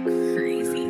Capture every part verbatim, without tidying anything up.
Crazy.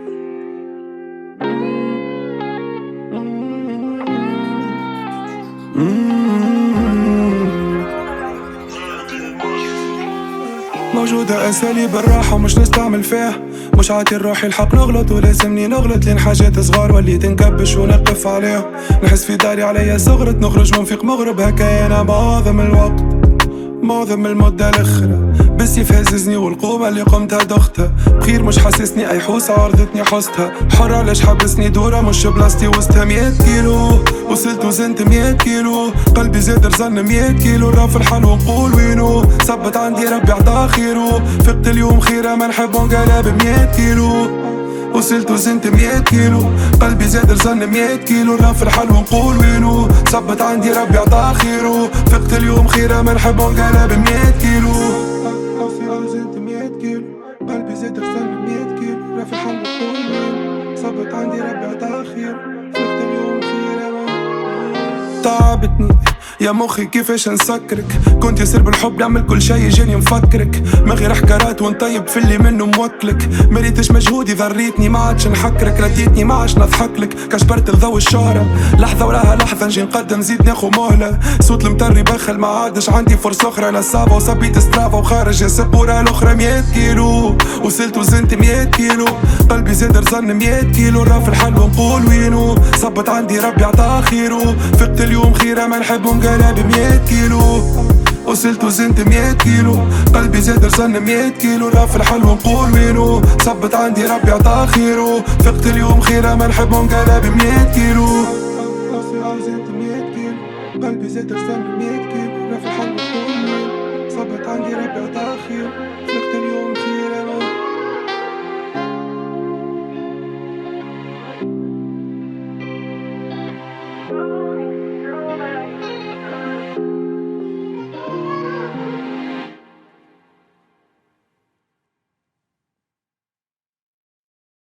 موجودة أساليب الراحة ومش نستعمل فيها. مش عاطي روحي الحق نغلط ولازمني نغلط لين حاجات صغار وليت نكبش ونقف عليهم. نحس في داري عليا صغرت نخرج منفيق مغرب هكا أنا معظم الوقت معظم المدة الأخرى بالسيف هززني والقوة اللي قمتها دختها بخير مش حاسسني أي حوسة عرضتني حوستها حرة علاش حبسني دورة مش بلاستي وسطها مية كيلو وصلت وزنت مية كيلو قلبي زاد رزن مية كيلو راه الحال ونقول وينو ثبت عندي ربي عطا خيرو فقت اليوم خيرة ما نحب نقلب مية كيلو وصلت وزنت مية كيلو قلبي زاد رزن مية كيلو راه في الحال ونقول وينو ثبت عندي ربي عطا خيرو فقت اليوم خيرة ما نحب نقلب مية كيلو وزنت مية كيلو قلبي زاد رزن مية كيلو راه في الحال ونقول وينو ثبت عندي ربي عطا خيرو فقت اليوم خيرة تعبتني يا مخي كيفاش نسكرك كنت يصير بالحب نعمل كل شي جاني مفكرك من غير حكرات ونطيب في اللي منه موكلك مريتش مجهودي ضريتني ما عادش نحكرك رديتني ما عادش نضحكلك كشبرت لضوء الشارع لحظة وراها لحظة نجي نقدم زيد ناخو مهلة صوت المطري بخل ما عادش عندي فرصة أخرى نصابة وصبيت سترافا وخارج السبورة الأخرى مية كيلو وصلت وزنت مية كيلو قلبي زاد رزن مية كيلو راه في الحال ونقول وينو صبت عندي ربي عطا خيرو فقت اليوم خيرة ما نحب نقلب مية كيلو وصلت وزنت مية كيلو قلبي زاد رزن مية كيلو راه في الحال ونقول وينو ثبت عندي ربي عطا خيرو فقت اليوم خيرة ما نحب نقلب مية كيلو وزنت مية كيلو قلبي زاد رزن مية كيلو راه في الحال ونقول وينو ثبت عندي ربي عطا خيرو